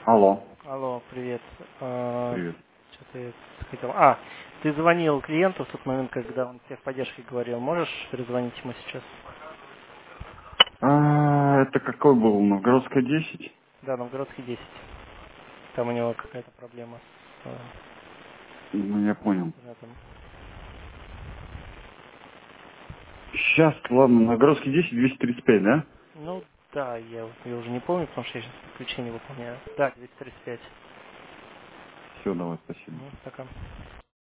Алло, Алло, привет. привет. Что-то я хотел. Ты звонил клиенту в тот момент, когда он тебе в поддержке говорил. Можешь перезвонить ему сейчас? Это какой был? Новгородская 10? Да, Новгородский 10. Там у него какая-то проблема Ну, я с понял. интернетом. Сейчас, ладно, Новгородский 10, 235, да? Ну, да, я уже не помню, потому что я сейчас подключение выполняю. Да, 235. Все, давай, спасибо. Пока.